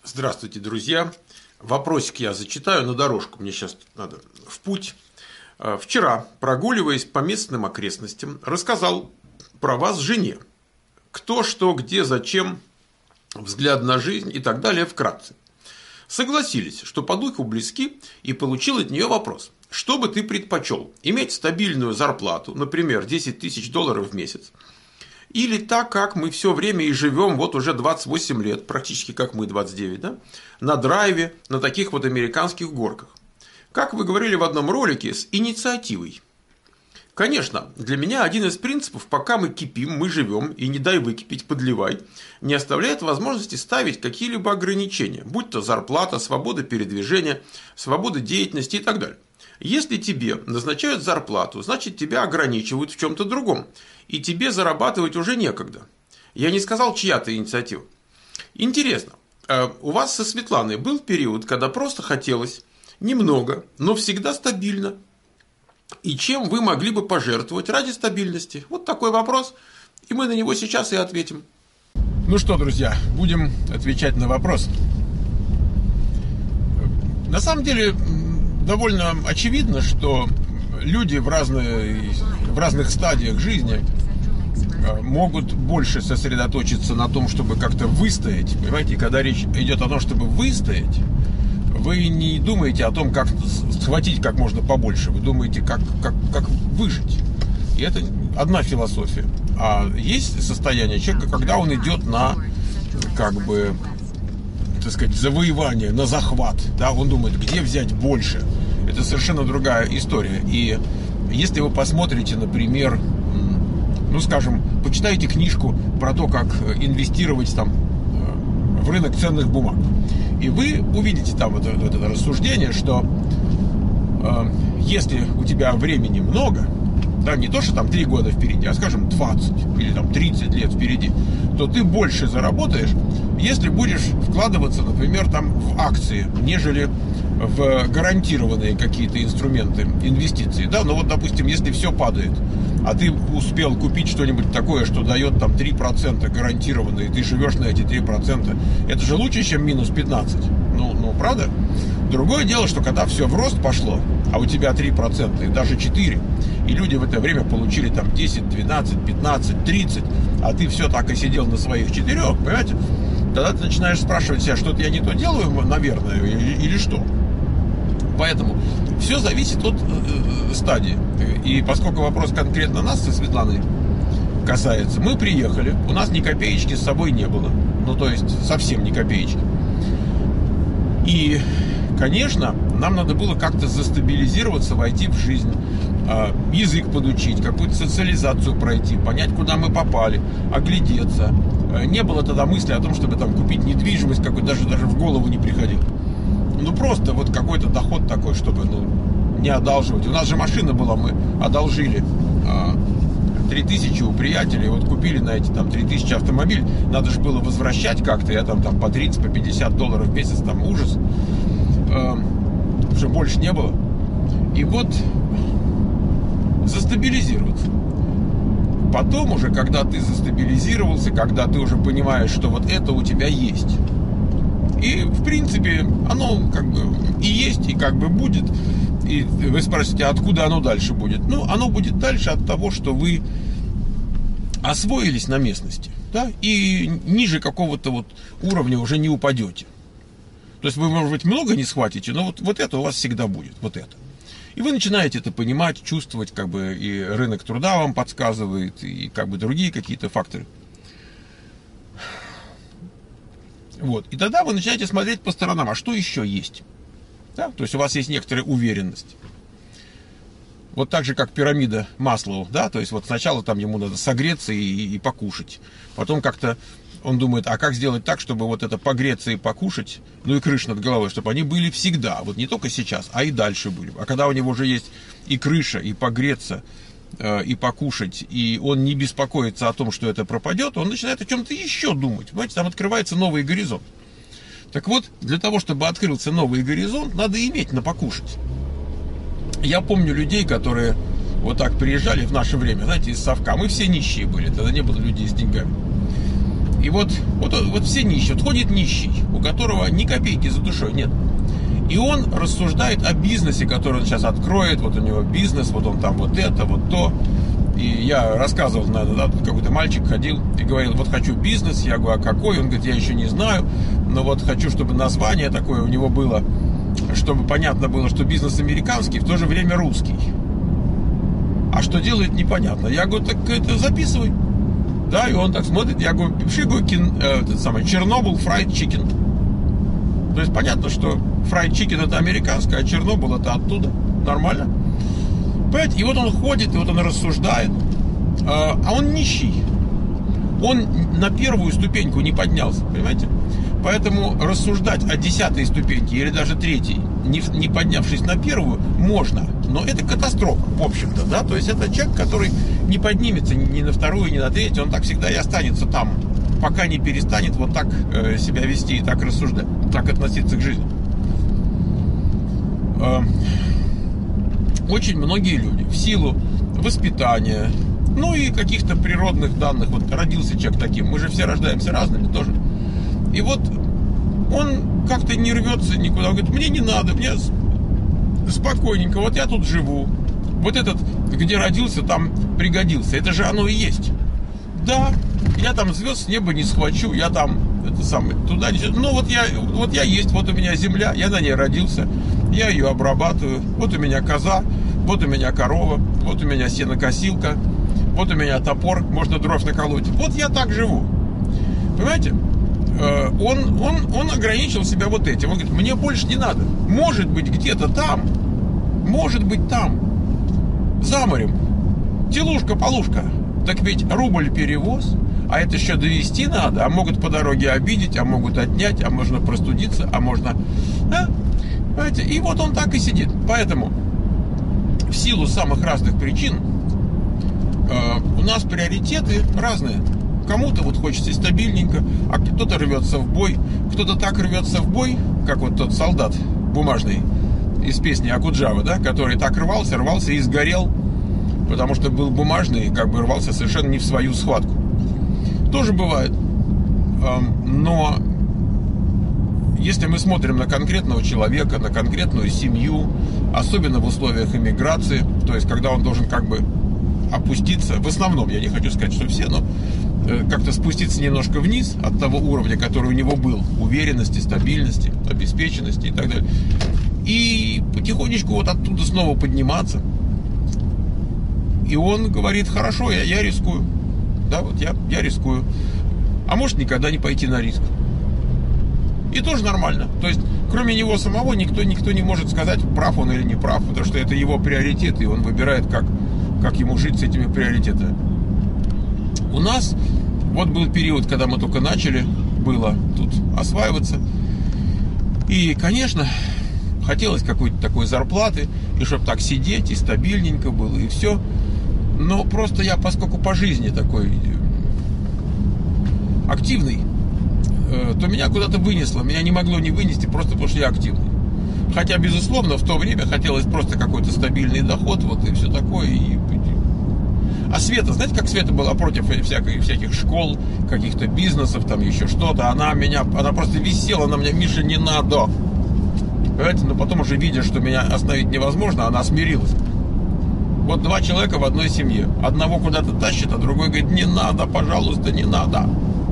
Здравствуйте, друзья. Вопросик я зачитаю на дорожку. Мне сейчас надо в путь. Вчера, прогуливаясь по местным окрестностям, рассказал про вас жене. Кто, что, где, зачем, взгляд на жизнь и так далее вкратце. Согласились, что по духу близки, и получил от нее вопрос. Что бы ты предпочел? Иметь стабильную зарплату, например, $10 тысяч в месяц, или так, как мы все время и живем, вот уже 28 лет, практически как мы, 29, да? На драйве, на таких вот американских горках. Как вы говорили в одном ролике, с инициативой. Конечно, для меня один из принципов, пока мы кипим, мы живем, и не дай выкипеть, подливай, не оставляет возможности ставить какие-либо ограничения, будь то зарплата, свобода передвижения, свобода деятельности и так далее. Если тебе назначают зарплату, значит тебя ограничивают в чем-то другом, и тебе зарабатывать уже некогда. Я не сказал, чья-то инициатива. Интересно, у вас со Светланой был период, когда просто хотелось немного, но всегда стабильно? И чем вы могли бы пожертвовать ради стабильности? Вот такой вопрос, и мы на него сейчас и ответим. Ну что, друзья, будем отвечать на вопрос. На самом деле, довольно очевидно, что люди в разных стадиях жизни могут больше сосредоточиться на том, чтобы как-то выстоять. Понимаете, когда речь идет о том, чтобы выстоять, вы не думаете о том, как схватить как можно побольше. Вы думаете, как выжить. И это одна философия. А есть состояние человека, когда он идет на, так сказать, завоевание, на захват. Да, он думает, где взять больше. Это совершенно другая история. И если вы посмотрите, например, почитайте книжку про то, как инвестировать там в рынок ценных бумаг, и вы увидите там вот это рассуждение, что если у тебя времени много, да, не то, что там 3 года впереди, а, скажем, 20 или там 30 лет впереди, то ты больше заработаешь, если будешь вкладываться, например, там в акции, нежели в гарантированные какие-то инструменты инвестиций, да, но вот, допустим, если все падает, а ты успел купить что-нибудь такое, что дает там 3% гарантированно, и ты живешь на эти 3%, это же лучше, чем минус 15, ну, правда? Другое дело, что когда все в рост пошло, а у тебя 3%, и даже 4%, и люди в это время получили там 10, 12, 15, 30, а ты все так и сидел на своих 4, понимаете? Тогда ты начинаешь спрашивать себя, что-то я не то делаю, наверное, или что. Поэтому все зависит от стадии. И поскольку вопрос конкретно нас со Светланой касается, мы приехали, у нас ни копеечки с собой не было. Ну, то есть, совсем ни копеечки. И, конечно, нам надо было как-то застабилизироваться, войти в жизнь, язык подучить, какую-то социализацию пройти, понять, куда мы попали, оглядеться. Не было тогда мысли о том, чтобы там купить недвижимость, какой даже в голову не приходил. Ну, просто вот какой-то доход такой, чтобы, не одалживать. У нас же машина была, мы одолжили 3000 у приятелей, вот купили на эти там 3000 автомобиль, надо же было возвращать как-то, я там по 30, по $50 в месяц, там ужас, уже больше не было. И вот застабилизироваться. Потом уже, когда ты застабилизировался, когда ты уже понимаешь, что вот это у тебя есть, и, в принципе, оно и есть, и будет. И вы спрашиваете, откуда оно дальше будет? Ну, оно будет дальше от того, что вы освоились на местности, да, и ниже какого-то вот уровня уже не упадете. То есть вы, может быть, много не схватите, но вот это у вас всегда будет, вот это. И вы начинаете это понимать, чувствовать, и рынок труда вам подсказывает, и другие какие-то факторы. Вот. И тогда вы начинаете смотреть по сторонам, а что еще есть? Да? То есть у вас есть некоторая уверенность. Вот так же, как пирамида Маслоу, да, то есть вот сначала там ему надо согреться и покушать. Потом как-то он думает, а как сделать так, чтобы вот это погреться и покушать, и крыша над головой, чтобы они были всегда, вот не только сейчас, а и дальше были. А когда у него уже есть и крыша, и погреться, и покушать, и он не беспокоится о том, что это пропадет, он начинает о чем-то еще думать. Понимаете, там открывается новый горизонт. Так вот, для того, чтобы открылся новый горизонт, надо иметь на покушать. Я помню людей, которые вот так приезжали в наше время, знаете, из совка. Мы все нищие были, тогда не было людей с деньгами. И вот все нищие. Вот ходит нищий, у которого ни копейки за душой нет. И он рассуждает о бизнесе, который он сейчас откроет. Вот у него бизнес, вот он там вот это, вот то. И я рассказывал, да, тут какой-то мальчик ходил и говорил, вот хочу бизнес. Я говорю, а какой? Он говорит, я еще не знаю, но вот хочу, чтобы название такое у него было, чтобы понятно было, что бизнес американский, в то же время русский. А что делает, непонятно. Я говорю, так это записывай. Да, и он так смотрит, я говорю, пиши, Чернобыль Fried Chicken. То есть понятно, что Fried Chicken это американское, а Чернобыль это оттуда. Нормально. Понимаете? И вот он ходит, и вот он рассуждает. А он нищий. Он на первую ступеньку не поднялся, понимаете? Поэтому рассуждать о 10-й ступеньке или даже 3-й, не поднявшись на первую, можно. Но это катастрофа, в общем-то, да? То есть это человек, который не поднимется ни на 2-ю, ни на 3-ю, он так всегда и останется там, пока не перестанет вот так себя вести и так рассуждать, так относиться к жизни. Очень многие люди в силу воспитания, ну и каких-то природных данных, вот родился человек таким, мы же все рождаемся разными тоже. И вот он как-то не рвется никуда, он говорит, мне не надо, мне спокойненько, вот я тут живу. Вот этот, где родился, там пригодился. Это же оно и есть. Да, я там звезд с неба не схвачу, я там туда не... Ну вот я есть, вот у меня земля, я на ней родился, я ее обрабатываю. Вот у меня коза, вот у меня корова, вот у меня сенокосилка, вот у меня топор, можно дровь наколоть. Вот я так живу. Понимаете? Он ограничил себя вот этим. Он говорит, мне больше не надо. Может быть, где-то там, может быть, там, за морем, телушка-полушка. Так ведь рубль перевоз, а это еще довести надо, а могут по дороге обидеть, а могут отнять, а можно простудиться, а можно... Да? Понимаете? И вот он так и сидит. Поэтому в силу самых разных причин у нас приоритеты разные. Кому-то вот хочется стабильненько, а кто-то рвется в бой. Кто-то так рвется в бой, как вот тот солдат бумажный из песни Акуджавы, да, который так рвался и сгорел, потому что был бумажный и как бы рвался совершенно не в свою схватку. Тоже бывает. Но если мы смотрим на конкретного человека, на конкретную семью, особенно в условиях эмиграции, то есть когда он должен как бы опуститься, в основном, я не хочу сказать, что все, но как-то спуститься немножко вниз от того уровня, который у него был, уверенности, стабильности, обеспеченности и так далее, и потихонечку вот оттуда снова подниматься. И он говорит, хорошо, я рискую, да, вот я рискую, а может никогда не пойти на риск. И тоже нормально. То есть, кроме него самого, никто не может сказать, прав он или не прав, потому что это его приоритеты, и он выбирает, как ему жить с этими приоритетами. У нас вот был период, когда мы только начали было тут осваиваться. И, конечно, хотелось какой-то такой зарплаты, и чтобы так сидеть, и стабильненько было, и все. Но просто я, поскольку по жизни такой активный, то меня куда-то вынесло. Меня не могло не вынести, просто потому что я активный. Хотя, безусловно, в то время хотелось просто какой-то стабильный доход, вот и все такое. А Света, знаете, как Света была против всяких школ, каких-то бизнесов, там еще что-то. Она просто висела на меня, Миша, не надо. Понимаете, но потом уже видя, что меня остановить невозможно, она смирилась. Вот 2 человека в одной семье. Одного куда-то тащит, а другой говорит, не надо, пожалуйста, не надо.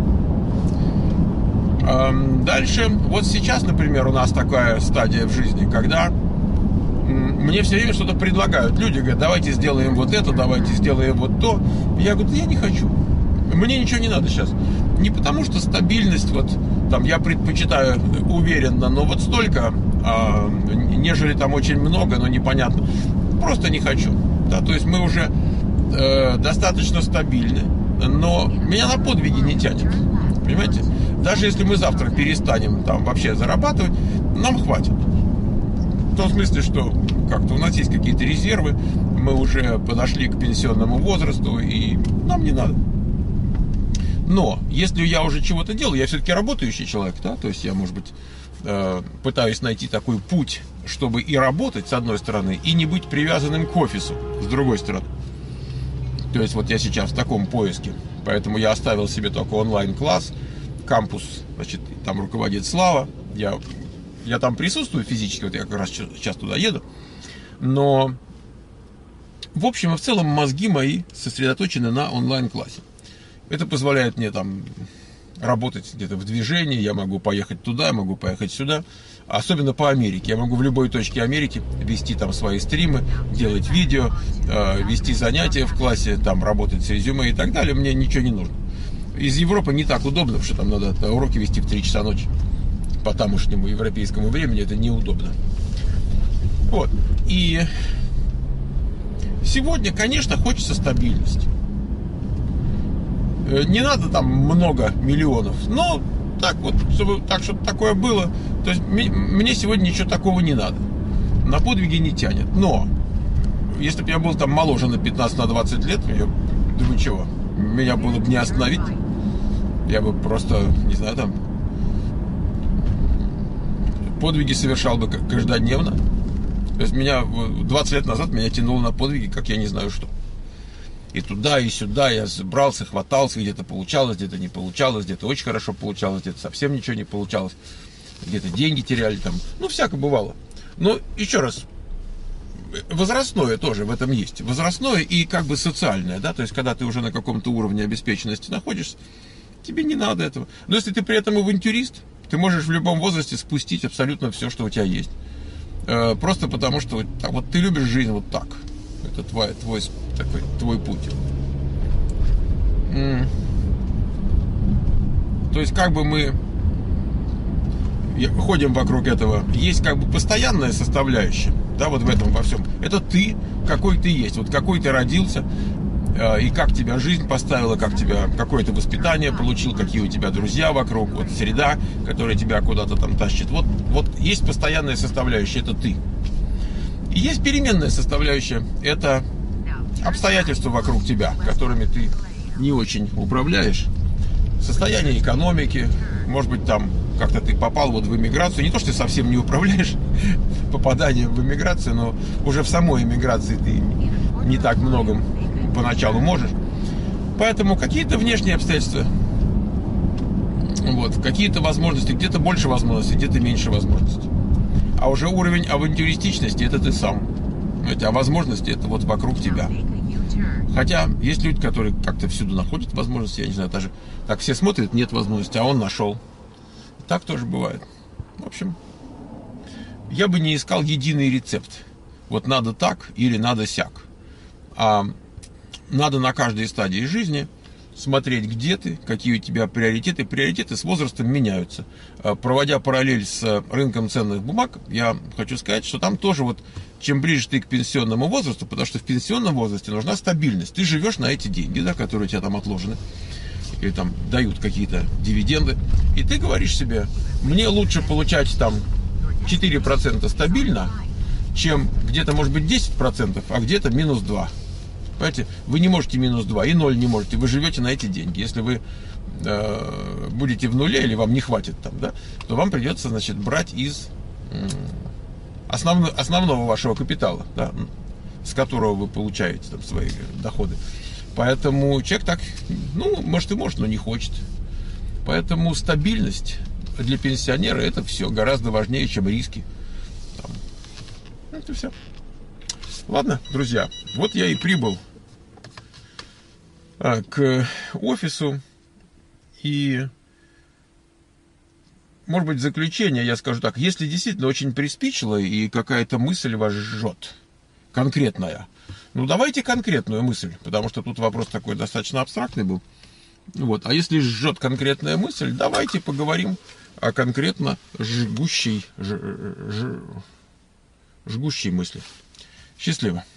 Дальше, вот сейчас, например, у нас такая стадия в жизни, когда мне все время что-то предлагают. Люди говорят, давайте сделаем вот это, давайте сделаем вот то. Я говорю, я не хочу. Мне ничего не надо сейчас. Не потому что стабильность, вот там я предпочитаю уверенно, но вот столько, нежели там очень много, но непонятно. Просто не хочу. Да, то есть мы уже достаточно стабильны, но меня на подвиги не тянет. Понимаете? Даже если мы завтра перестанем там вообще зарабатывать, нам хватит. В том смысле, что как-то у нас есть какие-то резервы, мы уже подошли к пенсионному возрасту, и нам не надо. Но если я уже чего-то делаю, я все-таки работающий человек, да, то есть я, может быть, пытаюсь найти такой путь, чтобы и работать, с одной стороны, и не быть привязанным к офису, с другой стороны. То есть вот я сейчас в таком поиске. Поэтому я оставил себе только онлайн-класс. Кампус, значит, там руководит Слава. Я там присутствую физически, вот я как раз сейчас туда еду. Но, в общем и в целом, мозги мои сосредоточены на онлайн-классе. Это позволяет мне там работать где-то в движении. Я могу поехать туда, я могу поехать сюда. Особенно по Америке. Я могу в любой точке Америки вести там свои стримы, делать видео, вести занятия в классе, там работать с резюме и так далее. Мне ничего не нужно. Из Европы не так удобно, потому что там надо уроки вести в 3 часа ночи. По тамошнему европейскому времени это неудобно. Вот. И сегодня, конечно, хочется стабильности. Не надо там много миллионов, но так вот, чтобы такое было. То есть мне сегодня ничего такого не надо. На подвиги не тянет. Но если бы я был там моложе на 15-20 лет, да вы чего, меня было бы не остановить. Я бы просто, не знаю, там подвиги совершал бы каждодневно. То есть 20 лет назад меня тянуло на подвиги, как я не знаю что. И туда, и сюда я брался, хватался, где-то получалось, где-то не получалось, где-то очень хорошо получалось, где-то совсем ничего не получалось, где-то деньги теряли там, ну, всякое бывало. Но, еще раз, возрастное тоже в этом есть. Возрастное и как бы социальное, да, то есть, когда ты уже на каком-то уровне обеспеченности находишься, тебе не надо этого. Но если ты при этом авантюрист, ты можешь в любом возрасте спустить абсолютно все, что у тебя есть. Просто потому, что вот ты любишь жизнь вот так. Это твой путь. То есть как бы мы ходим вокруг этого. Есть как бы постоянная составляющая, да, вот в этом во всем. Это ты, какой ты есть, вот какой ты родился, и как тебя жизнь поставила, какое ты воспитание получил, какие у тебя друзья вокруг, вот среда, которая тебя куда-то там тащит. Вот есть постоянная составляющая, это ты. И есть переменная составляющая, это обстоятельства вокруг тебя, которыми ты не очень управляешь. Состояние экономики, может быть, там как-то ты попал вот в эмиграцию. Не то, что ты совсем не управляешь попаданием в эмиграцию, но уже в самой эмиграции ты не так многом поначалу можешь. Поэтому какие-то внешние обстоятельства, вот, какие-то возможности, где-то больше возможностей, где-то меньше возможностей. А уже уровень авантюристичности — это ты сам. А возможности — это вот вокруг тебя. Хотя есть люди, которые как-то всюду находят возможности, я не знаю, даже так все смотрят, нет возможности, а он нашел. Так тоже бывает. В общем, я бы не искал единый рецепт. Вот надо так или надо сяк. А надо на каждой стадии жизни смотреть, где ты, какие у тебя приоритеты. Приоритеты с возрастом меняются. Проводя параллель с рынком ценных бумаг, я хочу сказать, что там тоже вот чем ближе ты к пенсионному возрасту, потому что в пенсионном возрасте нужна стабильность. Ты живешь на эти деньги, да, которые у тебя там отложены, или там дают какие-то дивиденды, и ты говоришь себе, мне лучше получать там 4% стабильно, чем где-то может быть 10%, а где-то минус 2%. Понимаете, вы не можете минус 2 и 0 не можете, вы живете на эти деньги. Если вы будете в нуле или вам не хватит там, да, то вам придется, значит, брать из основного вашего капитала, да, с которого вы получаете там свои доходы. Поэтому человек так, ну, может и может, но не хочет. Поэтому стабильность для пенсионера — это все гораздо важнее, чем риски. Там. Это все. Ладно, друзья, вот я и прибыл к офису. И, может быть, в заключение я скажу так: если действительно очень приспичило и какая-то мысль вас жжет, конкретная, ну давайте конкретную мысль, потому что тут вопрос такой достаточно абстрактный был. Вот. А если жжет конкретная мысль, давайте поговорим о конкретно жгущей мысли. Счастливо.